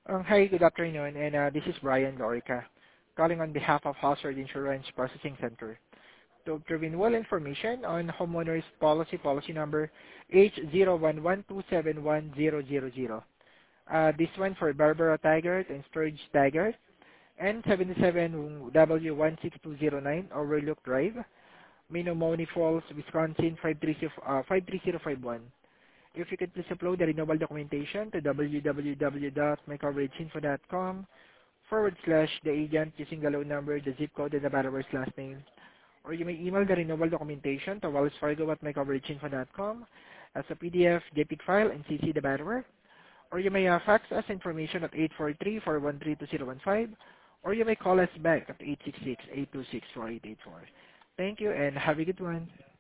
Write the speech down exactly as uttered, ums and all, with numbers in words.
Um, Hi, good afternoon, and uh, this is Brian Lorica, calling on behalf of Hazard Insurance Processing Center to obtain renewal information on homeowners policy policy number H zero one one two seven one zero zero zero. Uh, this one for Barbara Tigert and Sturge Tigert, N seventy-seven W one six two zero nine Overlook Drive, Menomonee Falls, Wisconsin five three zero uh, five three zero five one. If you could please upload the renewal documentation to w w w dot my coverage info dot com forward slash the agent using the loan number, the zip code, and the borrower's last name. Or you may email the renewal documentation to Wells Fargo at my coverage info dot com as a P D F, JPEG file, and C C the borrower. Or you may uh, fax us information at eight four three, four one three, two zero one five. Or you may call us back at eight six six, eight two six, four eight eight four. Thank you and have a good one.